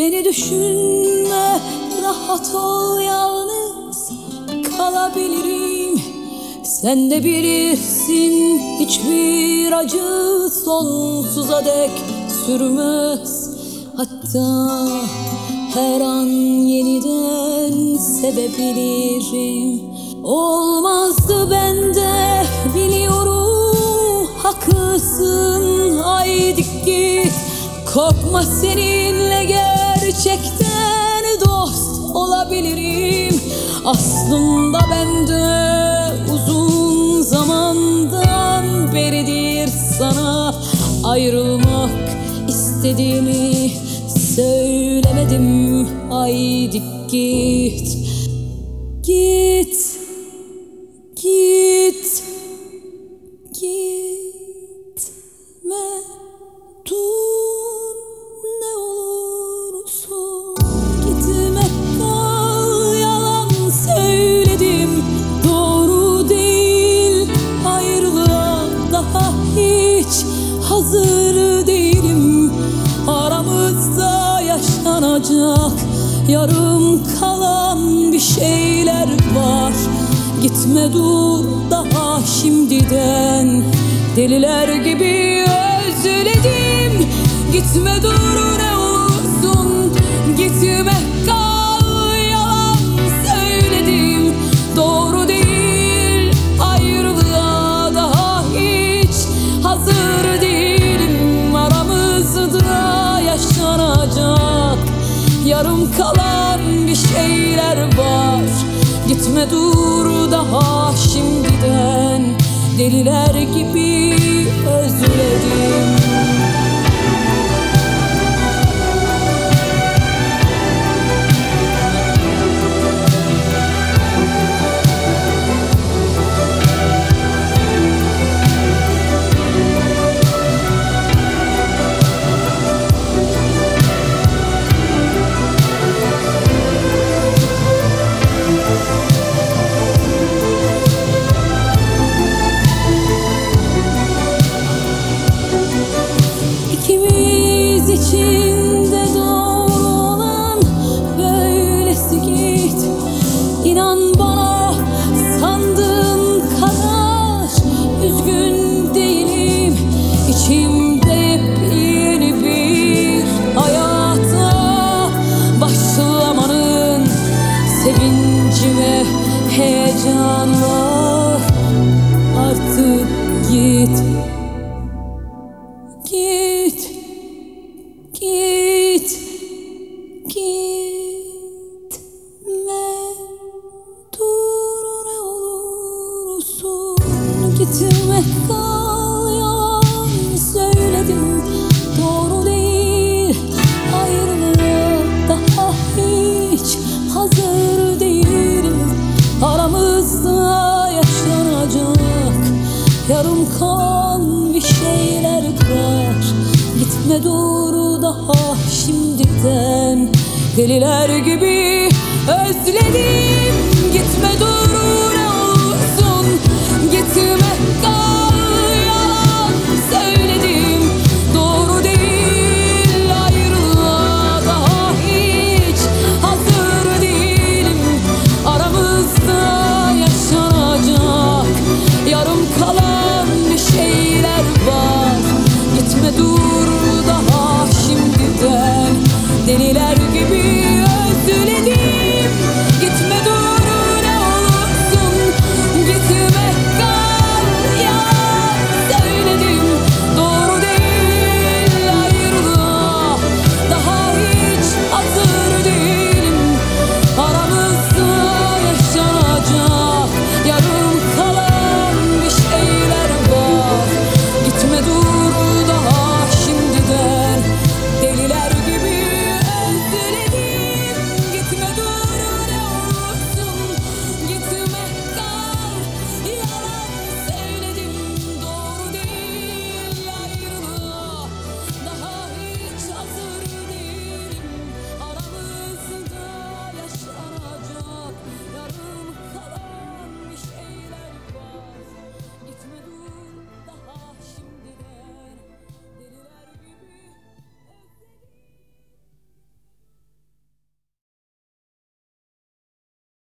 Beni düşünme, rahat ol, yalnız kalabilirim. Sen de bilirsin, hiçbir acı sonsuza dek sürmez. Hatta her an yeniden sevebilirim. Olmazdı bende, biliyorum, haklısın, haydi git. Korkma, seninle gerçekten dost olabilirim. Aslında bende uzun zamandan beridir sana ayrılmak istediğimi söylemedim. Haydi git, git, git, gitme, dur ne olursun. Gitme, kal, yalan söyledim, doğru değil. Ayrılığa daha hiç hazır değilim. Aramızda yaşanacak yarım kalan bir şeyler var. Gitme, dur daha şimdiden, deliler gibi özledim. Gitme, dur ne olursun. Gitme, kal, yalan söyledim, doğru değil. Ayrılığa daha hiç hazır değilim. Aramızda yaşanacak yarım kalan bir şeyler var. Gitme, dur daha şimdiden, deliler gibi özledim. İkimiz için de doğru olan böylesi, git. İnan bana, sandığın kadar üzgün değilim. İçimde yepyeni bir hayata başlamanın sevinci ve heyecanı var. Artık git, git, git, gitme, dur ne olursun. Gitme, kal, yalan söyledim, doğru değil. Ayrılığa daha hiç hazır değilim. Aramızda yaşanacak yarım kalan bir şeyler var. Gitme, dur daha şimdiden, deliler gibi özledim.